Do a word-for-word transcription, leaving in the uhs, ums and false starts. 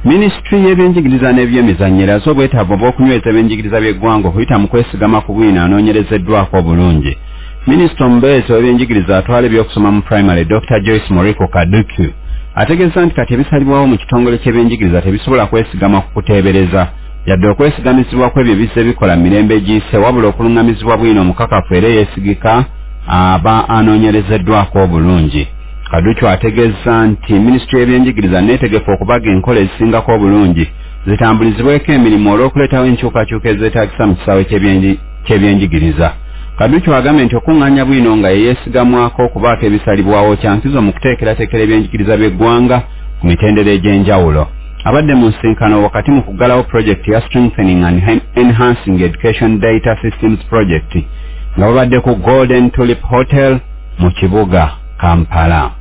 Ministry y'ebyenjigiriza n'ebyemizannyo eraze obwetaavu bw'okunyweza ebyenjigiriza by'eggwanga okuyita mu kwesigama ku bwino anoonyerezeddwako obulungi. Minisita omubeezi w'ebyenjigiriza atwala ebyokusoma mu primary Doctor Joyce Moriko Kaduku ategeeza nti kati ebisalibwawo mu kitongole ky'ebyenjigiriza tebisobola kwesigama ku kuteebereza yadde okwesigamizibwa kw'ebyo bizze bikola mirembe egiyise wabula okulungamizibwa bwino omukakafu era yeesigika aba anoonyerezeddwako obulungi. Kaduku ategeeza nti minisitule y'ebyenjigiriza neetegefu okubaga enkola ezisingako obulungi zitambulizibweko emirimu olw'okuleetawo enkyukakyuka ezeetaagisa mu kisaawe ky'ebyenjigiriza. Kaduku agambye nti okuŋŋaanya bwino nga yeyeesigamwako okubaako ebisalibwawo kyankizo mu kuteekerateekera ebyenjigiriza by'eggwanga ku mitendera egy'enjawulo. Abadde mu nsinkano wakati mu kuggalawo project ya Strengthening and Enhancing Education Data Systems Project nga babadde ku Golden Tulip Hotel mu kibuga Kampala.